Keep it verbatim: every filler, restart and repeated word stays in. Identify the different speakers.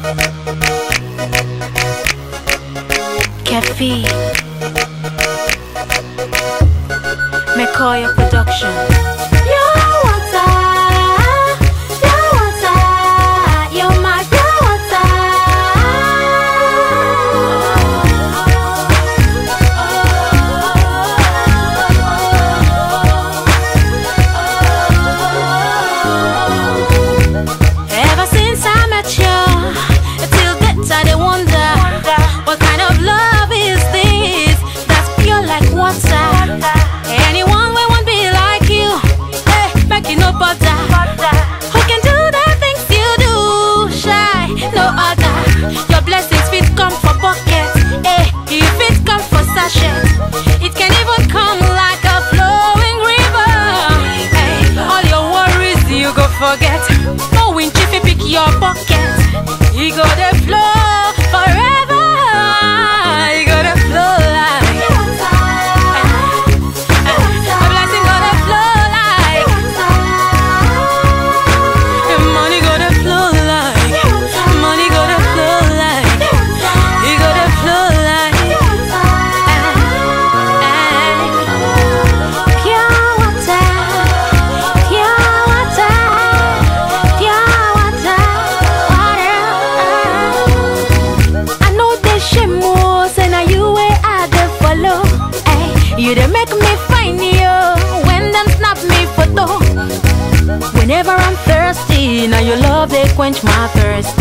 Speaker 1: Kefi McCoy Production. Pure water, pure water, you're my pure water. Ever since I met you, till that I dey wonder, what kind of love is this that's pure like water? Anyone will won't be like you, hey, make it no butter. Who can do the things you do, shy, no other. Your blessings fit come for bucket, hey, if it come for sachet, it can even come like a flowing river. Hey, all your worries you go forget. No wind if you pick your bucket, you go to flow forever. You go to flow like a blessing, go to flow like money, go to flow like money, go to flow like you go to flow like pure water, pure water, pure water, water. I know they shame most, and now you where I dey follow. Ay, you dey make me find you when them snap me photo. Whenever I'm thirsty, now your love they quench my thirst.